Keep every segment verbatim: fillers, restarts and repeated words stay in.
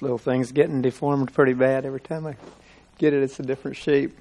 little thing's getting deformed pretty bad. Every time I get it, it's a different shape.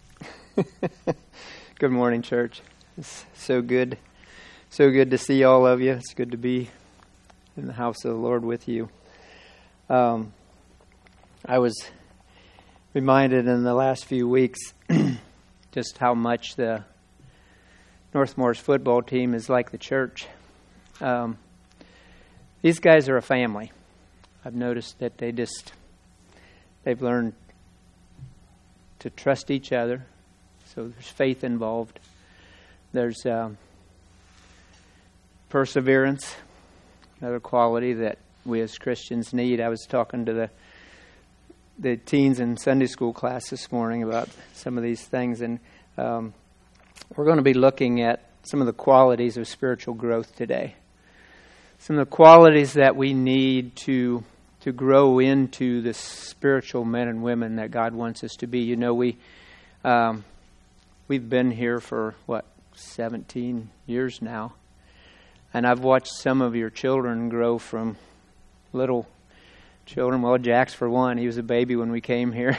Good morning, church. It's so good. So good to see all of you. It's good to be in the house of the Lord with you. Um, I was reminded in the last few weeks just how much the Northmore's football team is like the church. Um, these guys are a family. I've noticed that they just, they've learned to trust each other. So there's faith involved. There's uh, perseverance, another quality that we as Christians need. I was talking to the the teens in Sunday school class this morning about some of these things, and um, we're going to be looking at some of the qualities of spiritual growth today. Some of the qualities that we need to to grow into the spiritual men and women that God wants us to be. You know, we um, we've been here for what seventeen years now, and I've watched some of your children grow from little children. Well, Jack's for one; he was a baby when we came here,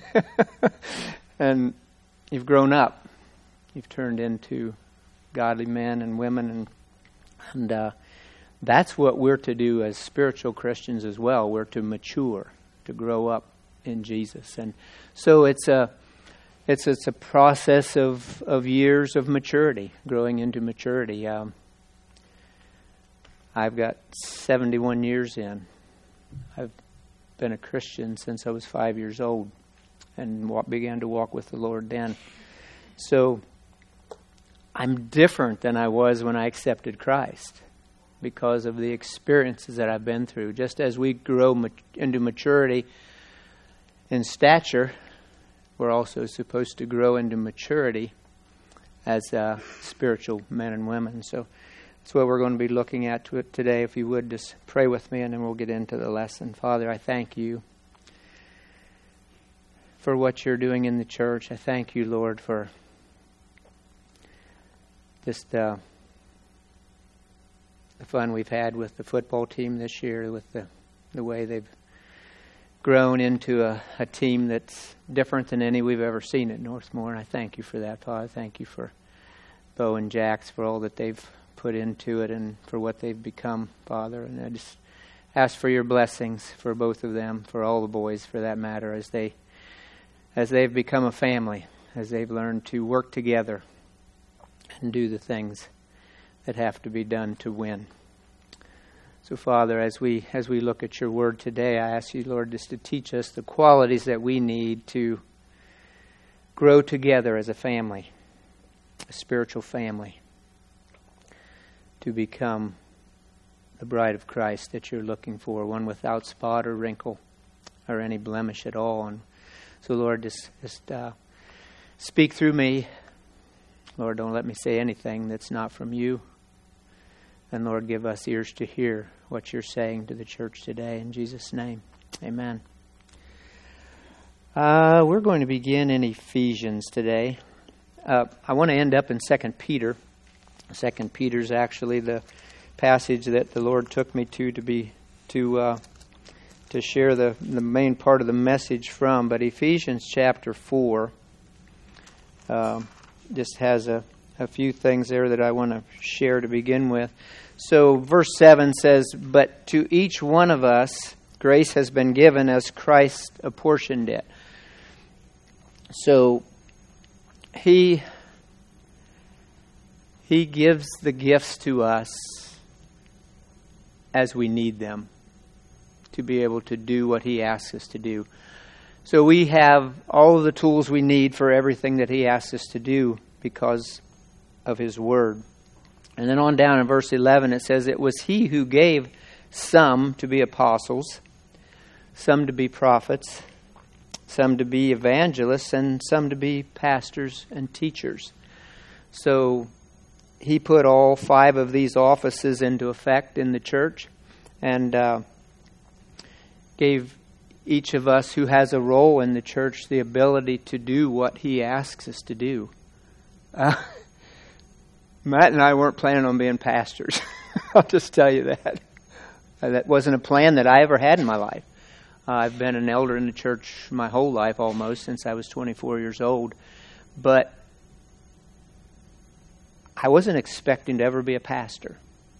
and you've grown up. You've turned into godly men and women, and and. Uh, That's what we're to do as spiritual Christians as well. We're to mature, to grow up in Jesus. And so it's a it's it's a process of, of years of maturity, growing into maturity. Um, I've got seventy-one years in. I've been a Christian since I was five years old and walk, began to walk with the Lord then. So I'm different than I was when I accepted Christ, because of the experiences that I've been through. Just as we grow mat- into maturity in stature, we're also supposed to grow into maturity as uh, spiritual men and women. So that's what we're going to be looking at to it today. If you would, just pray with me and then we'll get into the lesson. Father, I thank you for what you're doing in the church. I thank you, Lord, for just Uh, the fun we've had with the football team this year, with the, the way they've grown into a, a team that's different than any we've ever seen at Northmore. And I thank you for that, Father. Thank you for Bo and Jax, for all that they've put into it and for what they've become, Father. And I just ask for your blessings for both of them, for all the boys for that matter, as they as they've become a family, as they've learned to work together and do the things that have to be done to win. So, Father, as we as we look at your word today, I ask you, Lord, just to teach us the qualities that we need to grow together as a family, a spiritual family, to become the bride of Christ that you're looking for, one without spot or wrinkle or any blemish at all. And so, Lord, just, just uh, speak through me. Lord, don't let me say anything that's not from you. And Lord, give us ears to hear what you're saying to the church today. In Jesus' name, amen. Uh, we're going to begin in Ephesians today. Uh, I want to end up in Second Peter. Second Peter is actually the passage that the Lord took me to to be to uh, to share the the main part of the message from. But Ephesians chapter four uh, just has a. a few things there that I want to share to begin with. So verse seven says, "But to each one of us grace has been given as Christ apportioned it." So he he gives the gifts to us as we need them to be able to do what he asks us to do. So we have all of the tools we need for everything that he asks us to do because of his word. And then on down in verse eleven it says, "It was he who gave some to be apostles, some to be prophets, some to be evangelists, and some to be pastors and teachers." So he put all five of these offices into effect in the church and uh, gave each of us who has a role in the church the ability to do what he asks us to do. Uh, Matt and I weren't planning on being pastors. I'll just tell you that. That wasn't a plan that I ever had in my life. Uh, I've been an elder in the church my whole life almost, since I was twenty-four years old. But I wasn't expecting to ever be a pastor.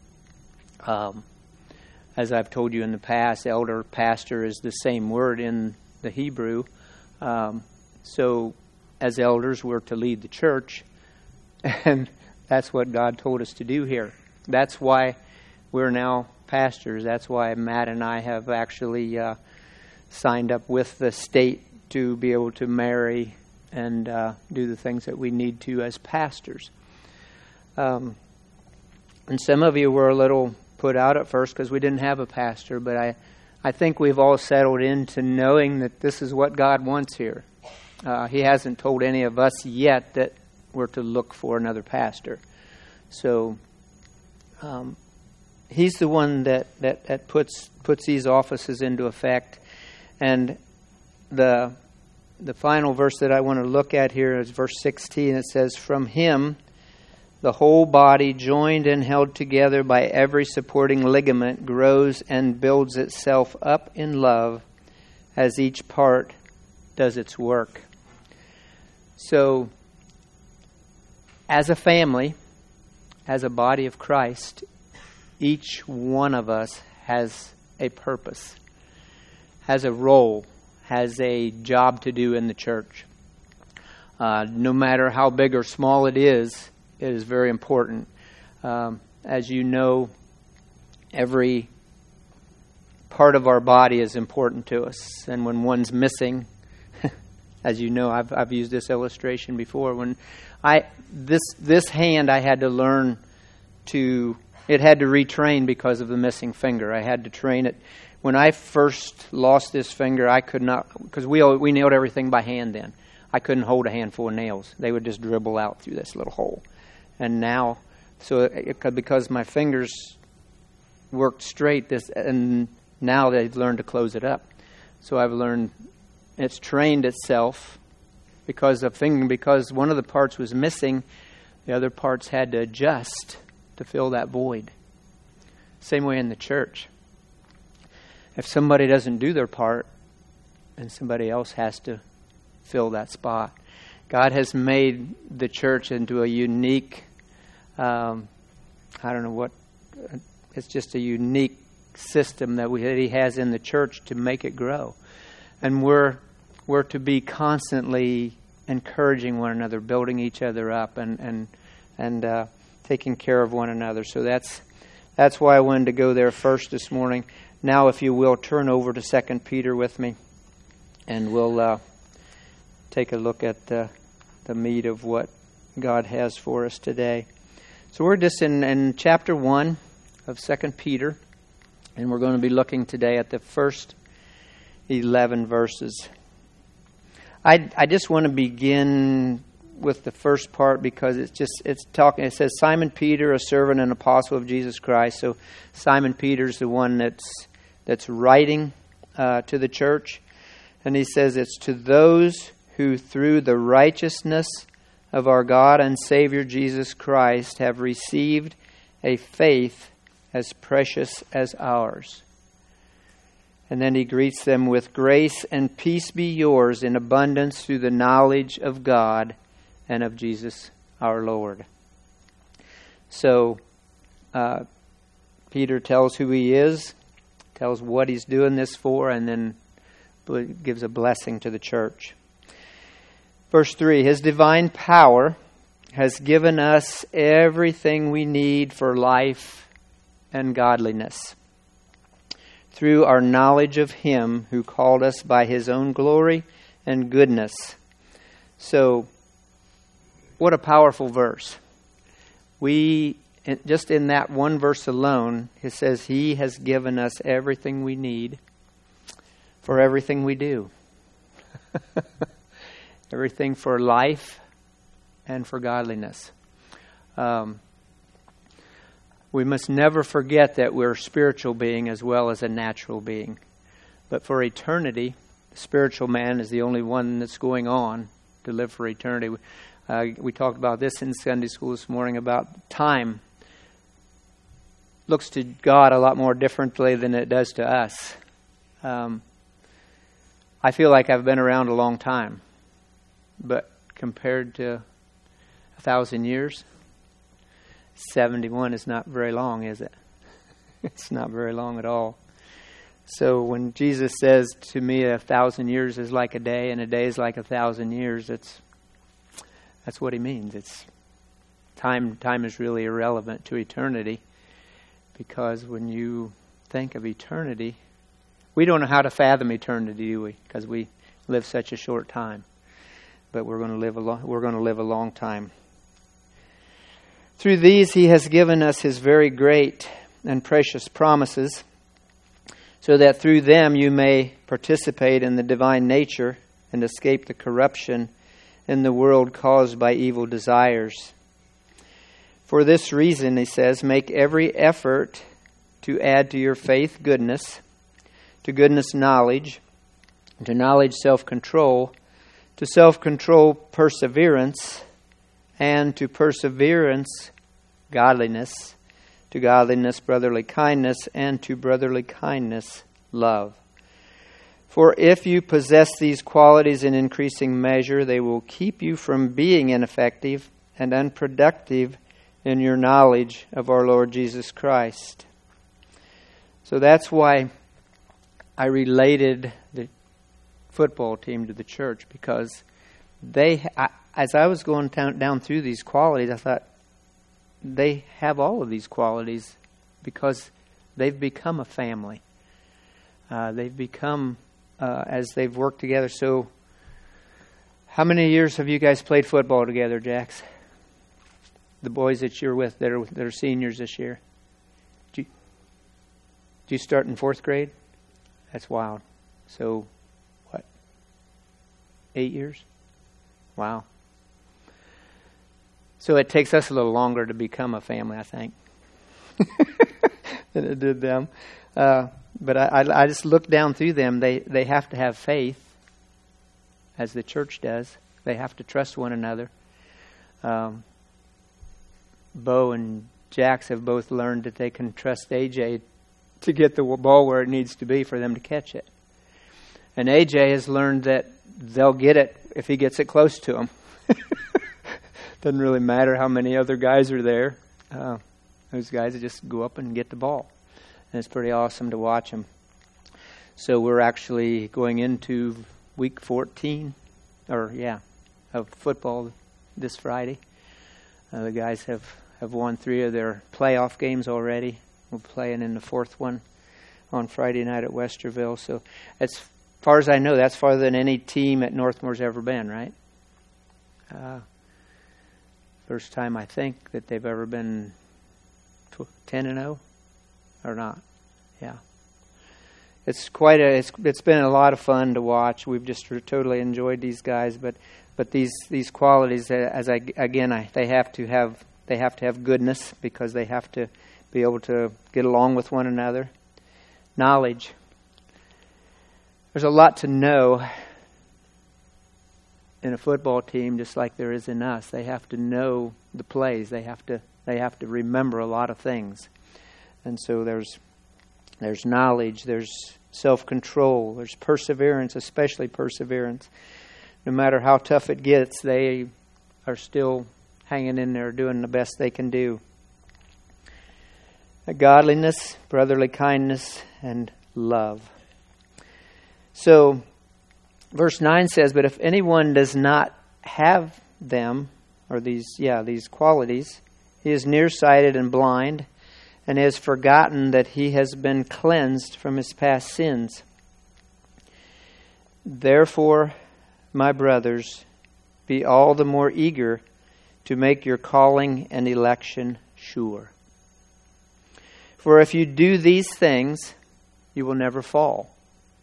Um, as I've told you in the past, elder, pastor is the same word in the Hebrew. Um, so as elders, we're to lead the church. And that's what God told us to do here. That's why we're now pastors. That's why Matt and I have actually uh, signed up with the state to be able to marry and uh, do the things that we need to as pastors. Um, and some of you were a little put out at first because we didn't have a pastor, but I, I think we've all settled into knowing that this is what God wants here. Uh, he hasn't told any of us yet that we're to look for another pastor. So um, he's the one that, that, that puts puts these offices into effect. And the the final verse that I want to look at here is verse sixteen. It says, "From him the whole body, joined and held together by every supporting ligament, grows and builds itself up in love as each part does its work." So, as a family, as a body of Christ, each one of us has a purpose, has a role, has a job to do in the church. Uh, no matter how big or small it is, it is very important. Um, as you know, every part of our body is important to us. And when one's missing, as you know, I've I've used this illustration before. When I this this hand, I had to learn to. It had to retrain because of the missing finger. I had to train it. When I first lost this finger, I could not, because we we nailed everything by hand then. I couldn't hold a handful of nails. They would just dribble out through this little hole. And now, so it, because my fingers worked straight, this and now they've learned to close it up. So I've learned it's trained itself because of finger, because one of the parts was missing, the other parts had to adjust to fill that void. Same way in the church. If somebody doesn't do their part, then somebody else has to fill that spot. God has made the church into a unique, um, I don't know what, it's just a unique system that, we, that He has in the church to make it grow. And we're we're to be constantly encouraging one another, building each other up, and and and uh, taking care of one another. So that's that's why I wanted to go there first this morning. Now, if you will, turn over to Second Peter with me, and we'll uh, take a look at uh, the meat of what God has for us today. So we're just in, in chapter one of Second Peter, and we're going to be looking today at the first eleven verses. I I just want to begin with the first part because it's just it's talking. It says Simon Peter, a servant and apostle of Jesus Christ. So Simon Peter's the one that's that's writing uh, to the church, and he says it's to those who through the righteousness of our God and Savior Jesus Christ have received a faith as precious as ours. And then he greets them with grace and peace be yours in abundance through the knowledge of God and of Jesus our Lord. So uh, Peter tells who he is, tells what he's doing this for, and then gives a blessing to the church. Verse three, His divine power has given us everything we need for life and godliness through our knowledge of Him who called us by His own glory and goodness. So, what a powerful verse. We, just in that one verse alone, it says He has given us everything we need for everything we do. Everything for life and for godliness. Um, we must never forget that we're a spiritual being as well as a natural being. But for eternity, the spiritual man is the only one that's going on to live for eternity. Uh, we talked about this in Sunday school this morning about time. Looks to God a lot more differently than it does to us. Um, I feel like I've been around a long time. But compared to a thousand years, seventy-one is not very long, is it? It's not very long at all. So when Jesus says to me a thousand years is like a day and a day is like a thousand years, it's that's what he means. It's time time is really irrelevant to eternity, because when you think of eternity, we don't know how to fathom eternity, do we? Because we live such a short time. But we're going to live a long, we're going to live a long time. Through these he has given us his very great and precious promises, so that through them you may participate in the divine nature and escape the corruption in the world caused by evil desires. For this reason, he says, make every effort to add to your faith goodness, to goodness knowledge, to knowledge self-control, to self-control perseverance, and to perseverance godliness, to godliness brotherly kindness, and to brotherly kindness love. For if you possess these qualities in increasing measure, they will keep you from being ineffective and unproductive in your knowledge of our Lord Jesus Christ. So that's why I related the football team to the church, because they, I, as I was going down, down through these qualities, I thought they have all of these qualities because they've become a family. Uh, they've become, uh, as they've worked together. So how many years have you guys played football together, Jax? The boys that you're with that are, that are seniors this year. Did you, did you start in fourth grade? That's wild. So, what? Eight years? Wow. So it takes us a little longer to become a family, I think, than it did them. Uh, but I, I, I just look down through them. They, they have to have faith, as the church does. They have to trust one another. Um, Bo and Jax have both learned that they can trust A J to get the ball where it needs to be for them to catch it. And A J has learned that they'll get it if he gets it close to them. Doesn't really matter how many other guys are there. Uh, those guys just go up and get the ball. And it's pretty awesome to watch them. So we're actually going into week fourteen, or yeah, of football this Friday. Uh, the guys have, have won three of their playoff games already. We're playing in the fourth one on Friday night at Westerville. So as far as I know, that's farther than any team at Northmore's ever been, right? Uh, first time I think that they've ever been ten and oh, or not. Yeah. It's quite a. It's it's been a lot of fun to watch. We've just totally enjoyed these guys, but but these these qualities, as I again, I they have to have they have to have goodness, because they have to be able to get along with one another. Knowledge. There's a lot to know in a football team, just like there is in us. They have to know the plays. They have to they have to remember a lot of things, and so there's. There's knowledge, there's self-control, there's perseverance, especially perseverance. No matter how tough it gets, they are still hanging in there, doing the best they can do. Godliness, brotherly kindness, and love. So, verse nine says, but if anyone does not have them, or these, yeah, these qualities, he is nearsighted and blind, and has forgotten that he has been cleansed from his past sins. Therefore, my brothers, be all the more eager to make your calling and election sure. For if you do these things, you will never fall.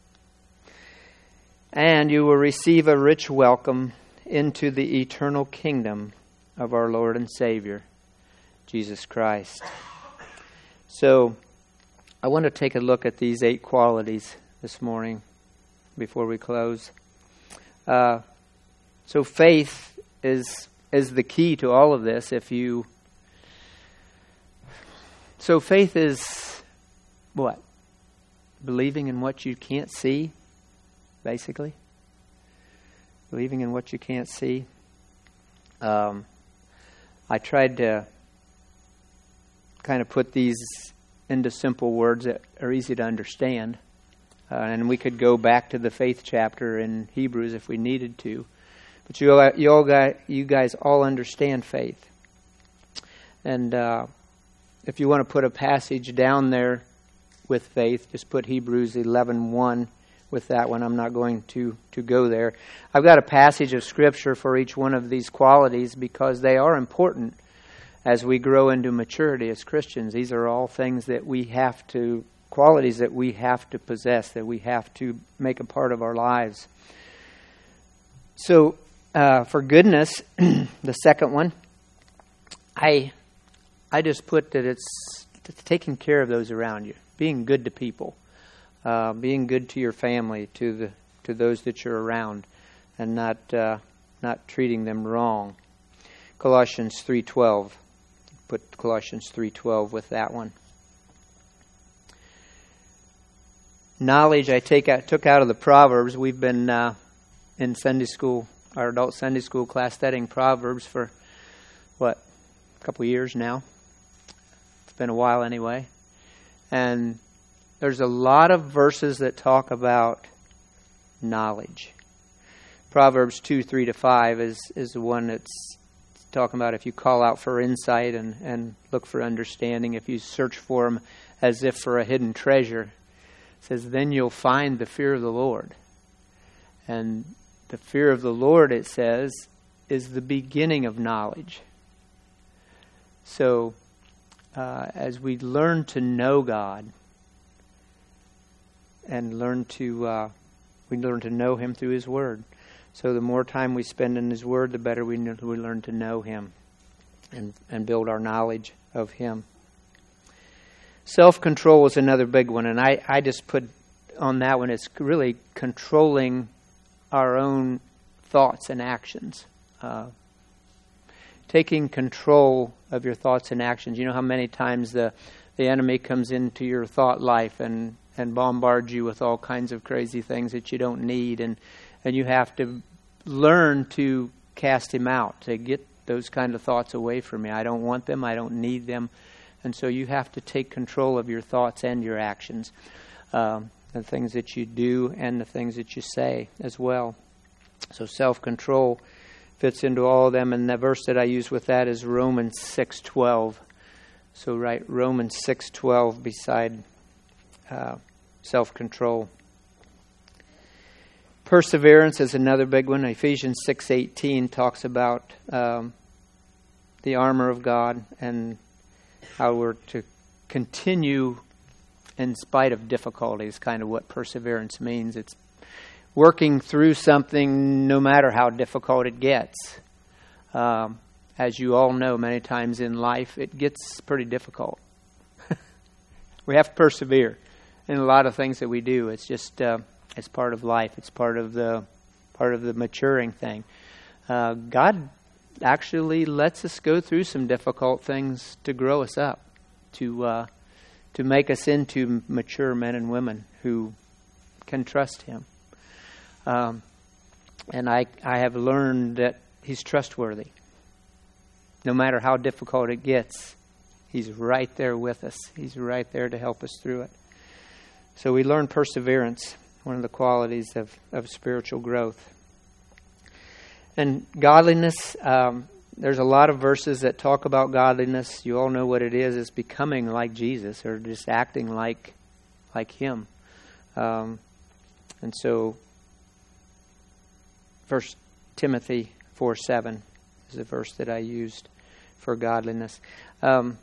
And you will receive a rich welcome into the eternal kingdom of our Lord and Savior, Jesus Christ. So, I want to take a look at these eight qualities this morning before we close. Uh, so, faith is is the key to all of this. If you, so faith is what? Believing in what you can't see, basically. Believing in what you can't see. Um, I tried to kind of put these into simple words that are easy to understand. Uh, and we could go back to the faith chapter in Hebrews if we needed to. But you all, you all got, you guys all understand faith. And uh, if you want to put a passage down there with faith, just put Hebrews eleven one with that one. I'm not going to, to go there. I've got a passage of Scripture for each one of these qualities because they are important as we grow into maturity as Christians. These are all things that we have to, qualities that we have to possess, that we have to make a part of our lives. So, uh, for goodness, the second one, I I just put that it's, it's taking care of those around you, being good to people, uh, being good to your family, to the to those that you're around, and not uh, not treating them wrong. Colossians three twelve. Put Colossians three twelve with that one. Knowledge I take out, took out of the Proverbs. We've been uh, in Sunday school, our adult Sunday school class, studying Proverbs for, what, a couple years now. It's been a while anyway. And there's a lot of verses that talk about knowledge. Proverbs two, three to five is, is the one that's talking about if you call out for insight and, and look for understanding, if you search for them as if for a hidden treasure, it says, then you'll find the fear of the Lord. And the fear of the Lord, it says, is the beginning of knowledge. So, uh, as we learn to know God and learn to, uh, we learn to know Him through His Word. So the more time we spend in His Word, the better we, we learn to know Him and, and build our knowledge of Him. Self-control is another big one, and I, I just put on that one, it's really controlling our own thoughts and actions. Uh, taking control of your thoughts and actions. You know how many times the, the enemy comes into your thought life and, and bombards you with all kinds of crazy things that you don't need, and And you have to learn to cast him out, to get those kind of thoughts away from me. I don't want them. I don't need them. And so you have to take control of your thoughts and your actions, um, the things that you do and the things that you say as well. So self-control fits into all of them. And the verse that I use with that is Romans six twelve. So write Romans six twelve beside uh, self-control. Perseverance is another big one. Ephesians six eighteen talks about um, the armor of God and how we're to continue in spite of difficulties, kind of what perseverance means. It's working through something no matter how difficult it gets. Um, as you all know, many times in life, it gets pretty difficult. We have to persevere in a lot of things that we do. It's just... Uh, It's part of life. It's part of the part of the maturing thing. Uh, God actually lets us go through some difficult things to grow us up, to uh, to make us into mature men and women who can trust Him. Um, and I I have learned that He's trustworthy. No matter how difficult it gets, He's right there with us. He's right there to help us through it. So we learn perseverance. One of the qualities of, of spiritual growth. And godliness, um, there's a lot of verses that talk about godliness. You all know what it is. It's becoming like Jesus, or just acting like like Him. Um, and so, First Timothy four seven is the verse that I used for godliness. Um,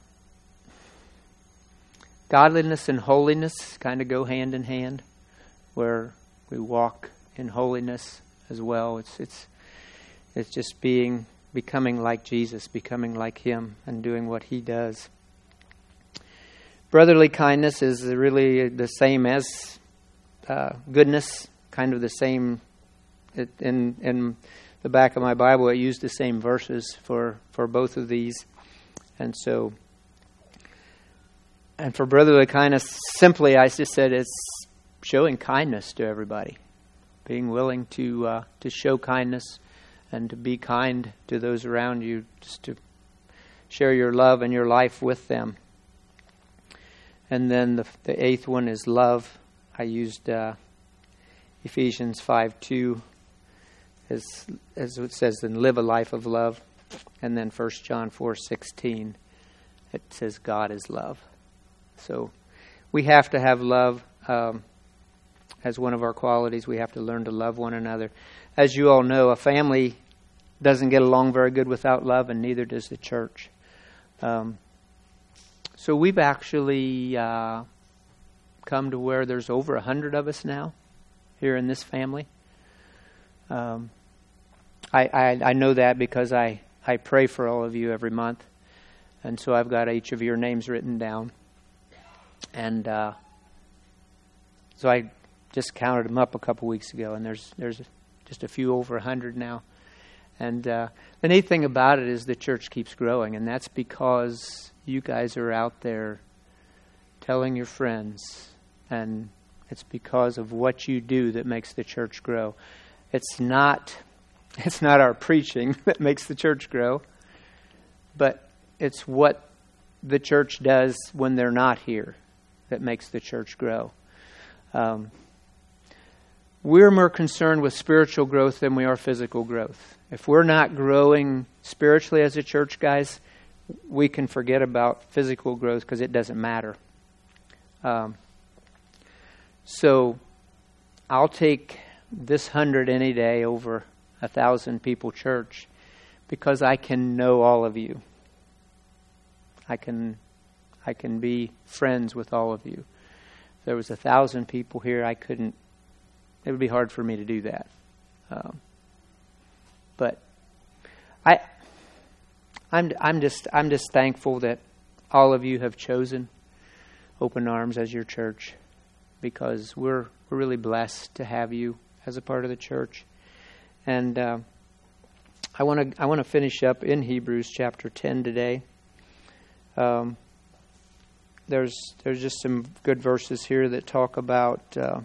godliness and holiness kind of go hand in hand, where we walk in holiness as well. It's it's it's just being becoming like Jesus, becoming like Him, and doing what He does. Brotherly kindness is really the same as uh, goodness, kind of the same. It, in in the back of my Bible, I used the same verses for, for both of these, and so. And for brotherly kindness, simply I just said it's showing kindness to everybody. being willing to uh, to show kindness and to be kind to those around you, just to share your love and your life with them. And then the, the eighth one is love. I used uh, Ephesians five two as, as it says, then live a life of love. And then First John four sixteen, it says God is love. So we have to have love um, as one of our qualities. We have to learn to love one another. As you all know, a family doesn't get along very good without love, and neither does the church. Um, so we've actually uh, come to where there's over a hundred of us now here in this family. Um, I, I, I know that because I, I pray for all of you every month. And so I've got each of your names written down. And uh, so I just counted them up a couple weeks ago, and there's there's just a few over a hundred now. And uh, the neat thing about it is the church keeps growing, and that's because you guys are out there telling your friends, and it's because of what you do that makes the church grow. It's not it's not our preaching that makes the church grow, but it's what the church does when they're not here that makes the church grow. Um, we're more concerned with spiritual growth than we are physical growth. If we're not growing spiritually as a church, guys, we can forget about physical growth because it doesn't matter. Um, so I'll take this hundred any day over a thousand people church because I can know all of you. I can I can be friends with all of you. If there was a thousand people here, I couldn't, it would be hard for me to do that. Um, but I I'm I'm just I'm just thankful that all of you have chosen Open Arms as your church, because we're we're really blessed to have you as a part of the church. And uh, I want to I want to finish up in Hebrews chapter ten today. Um, there's there's just some good verses here that talk about uh,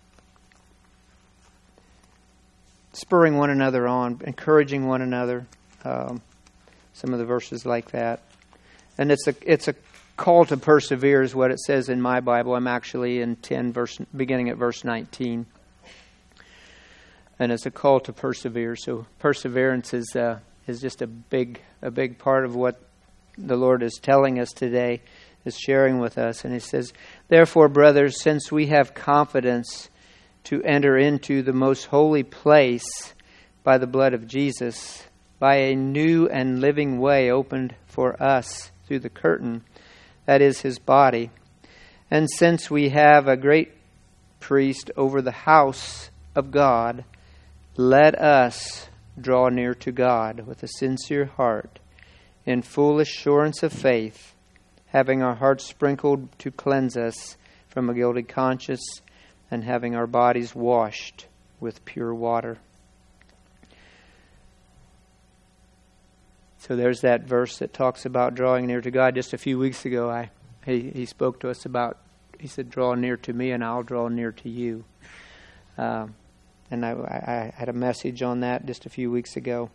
spurring one another on, encouraging one another. Um, some of the verses like that, and it's a it's a call to persevere is what it says in my Bible. I'm actually in ten verse beginning at verse nineteen, and it's a call to persevere. So perseverance is uh, is just a big a big part of what the Lord is telling us today, is sharing with us. And He says, "Therefore, brothers, since we have confidence to enter into the most holy place by the blood of Jesus, by a new and living way opened for us through the curtain, that is His body, and since we have a great priest over the house of God, let us draw near to God with a sincere heart, in full assurance of faith, having our hearts sprinkled to cleanse us from a guilty conscience, and having our bodies washed with pure water." So there's that verse that talks about drawing near to God. Just a few weeks ago, I he, he spoke to us about, he said, "Draw near to me and I'll draw near to you." Um, and I, I had a message on that just a few weeks ago.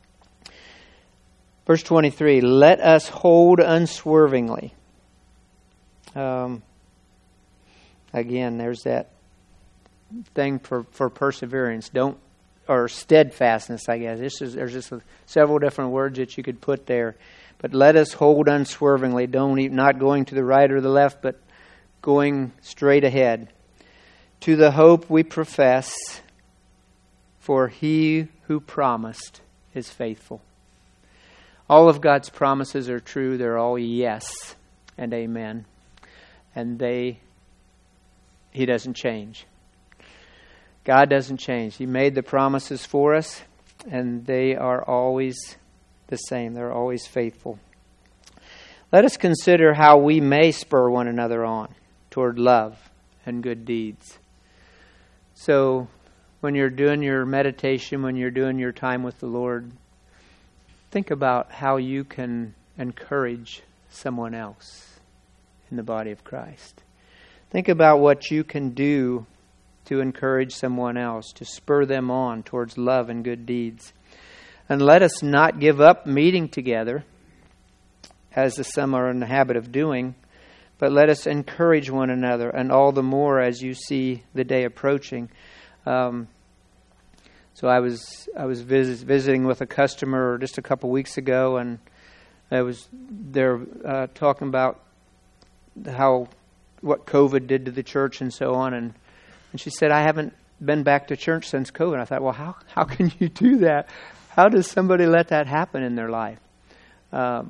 Verse twenty-three, "Let us hold unswervingly." Um, again, there's that thing for, for perseverance. Don't, or steadfastness, I guess. This is, there's just a, several different words that you could put there. But let us hold unswervingly. Don't eat, not going to the right or the left, but going straight ahead. "To the hope we profess, for He who promised is faithful." All of God's promises are true. They're all yes and amen. And they, He doesn't change. God doesn't change. He made the promises for us, and they are always the same. They're always faithful. Let us consider how we may spur one another on toward love and good deeds. So when you're doing your meditation, when you're doing your time with the Lord, think about how you can encourage someone else in the body of Christ. Think about what you can do to encourage someone else, to spur them on towards love and good deeds. And let us not give up meeting together, as the some are in the habit of doing, but let us encourage one another, and all the more as you see the day approaching. Um, so I was I was visit, visiting with a customer just a couple weeks ago, and I was there uh, talking about how what COVID did to the church and so on, and and she said, I haven't been back to church since COVID. I thought, well, how how can you do that? How does somebody let that happen in their life? Um,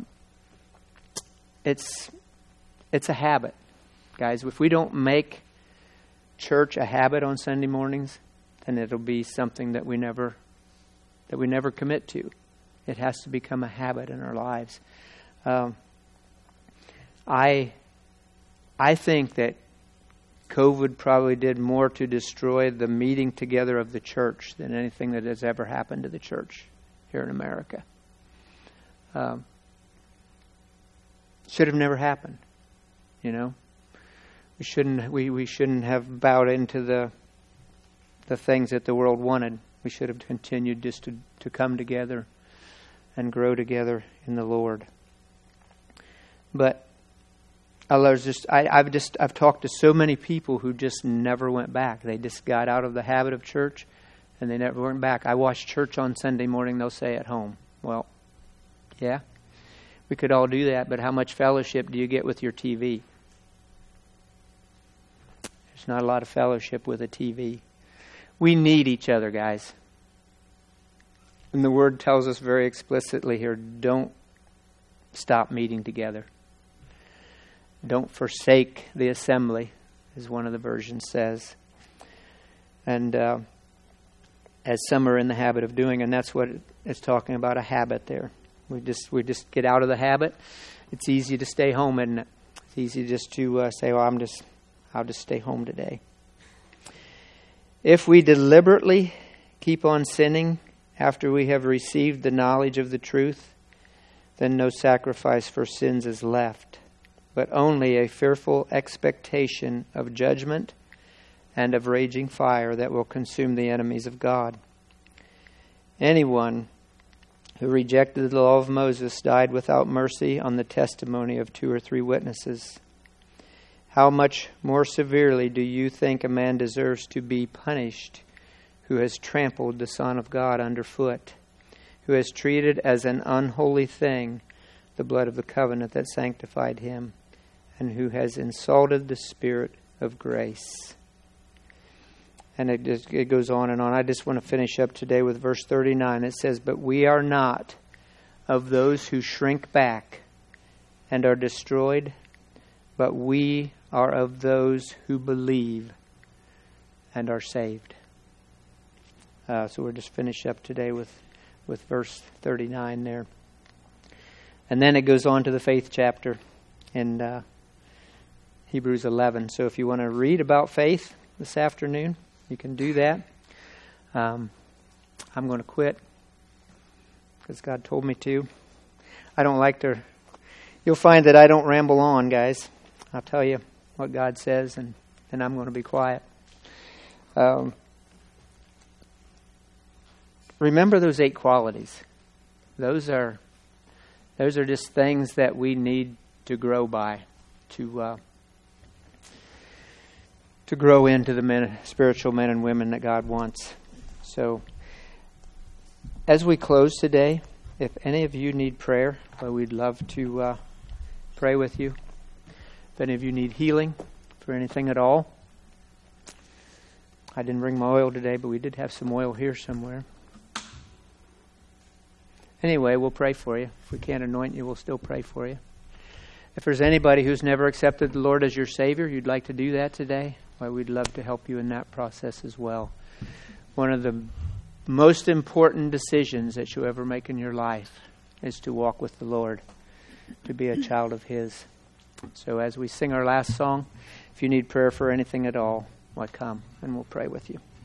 it's it's a habit, guys. If we don't make church a habit on Sunday mornings, then it'll be something that we never that we never commit to. It has to become a habit in our lives. Um, I I think that COVID probably did more to destroy the meeting together of the church than anything that has ever happened to the church here in America. Um, should have never happened, you know. We shouldn't we, we shouldn't have bowed into the the things that the world wanted. We should have continued just to, to come together and grow together in the Lord. But I was just I, I've just I've talked to so many people who just never went back. They just got out of the habit of church and they never went back. I watch church on Sunday morning, they'll say at home. Well, yeah, we could all do that, but how much fellowship do you get with your T V? There's not a lot of fellowship with a T V. We need each other, guys. And the Word tells us very explicitly here, don't stop meeting together. Don't forsake the assembly, as one of the versions says. And uh, as some are in the habit of doing, and that's what it's talking about, a habit there. We just we just get out of the habit. It's easy to stay home, isn't it? It's easy just to uh, say, well, I'm just, I'll just stay home today. If we deliberately keep on sinning after we have received the knowledge of the truth, then no sacrifice for sins is left, but only a fearful expectation of judgment and of raging fire that will consume the enemies of God. Anyone who rejected the law of Moses died without mercy on the testimony of two or three witnesses. How much more severely do you think a man deserves to be punished who has trampled the Son of God underfoot, who has treated as an unholy thing the blood of the covenant that sanctified him, and who has insulted the Spirit of grace? And it, just, it goes on and on. I just want to finish up today with verse thirty-nine. It says, but we are not of those who shrink back and are destroyed, but we are of those who believe and are saved. Uh, so we'll just finish up today with, with verse thirty-nine there. And then it goes on to the faith chapter in uh, Hebrews eleven. So if you want to read about faith this afternoon, you can do that. Um, I'm going to quit because God told me to. I don't like to... You'll find that I don't ramble on, guys. I'll tell you what God says, and then I'm going to be quiet. Um, remember those eight qualities. Those are those are just things that we need to grow by, to uh, to grow into the men, spiritual men and women that God wants. So, as we close today, if any of you need prayer, well, we'd love to uh, pray with you. If any of you need healing for anything at all, I didn't bring my oil today, but we did have some oil here somewhere. Anyway, we'll pray for you. If we can't anoint you, we'll still pray for you. If there's anybody who's never accepted the Lord as your Savior, you'd like to do that today, well, we'd love to help you in that process as well. One of the most important decisions that you'll ever make in your life is to walk with the Lord, to be a child of His. So as we sing our last song, if you need prayer for anything at all, well, come and we'll pray with you.